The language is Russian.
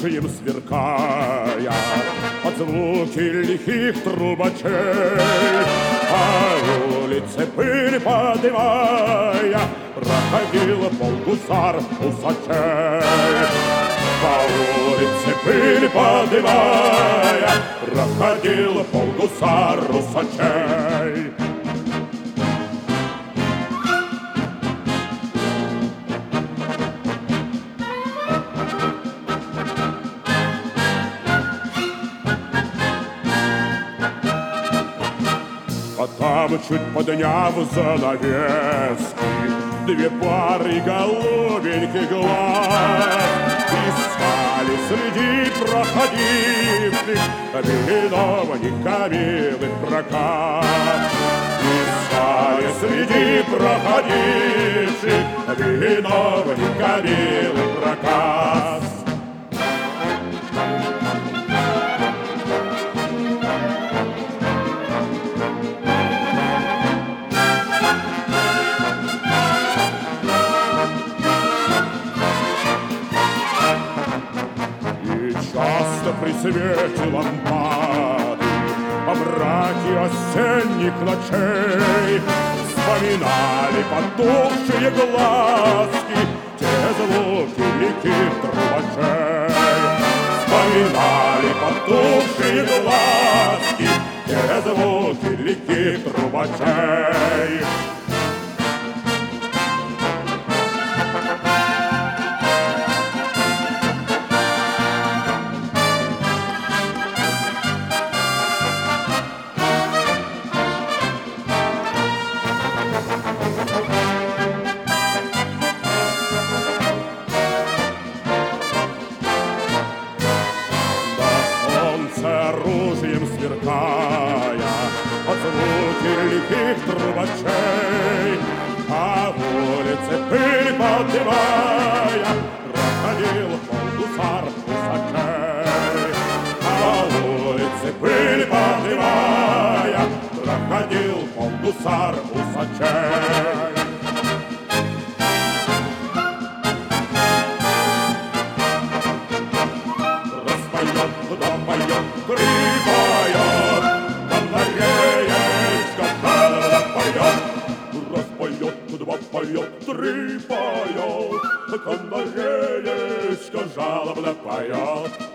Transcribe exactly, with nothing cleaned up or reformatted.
оружием сверкая, под звуки лихих трубачей, по улице пыль подымая, проходил полгусар усачей. По улице пыль подымая, проходил полгусар усачей. А там, чуть подняв занавески, две пары голубеньких глаз искали среди проходивших виновниками в прокат. Искали среди проходивших виновниками в прокат. Часто при свете лампады, по мраке осенних ночей, вспоминали потухшие глазки те звуки лихих трубачей. Вспоминали потухшие глазки те звуки лихих трубачей. Оружием сверкая, под звуки лихих трубачей, а в улице пыль подымая, проходил полгусар усачей. А в улице пыль подымая, проходил полгусар усачей. Да поет, три поет, канареечка жалобно поет. Раз поет, два поет, три поет, канареечка жалобно поет.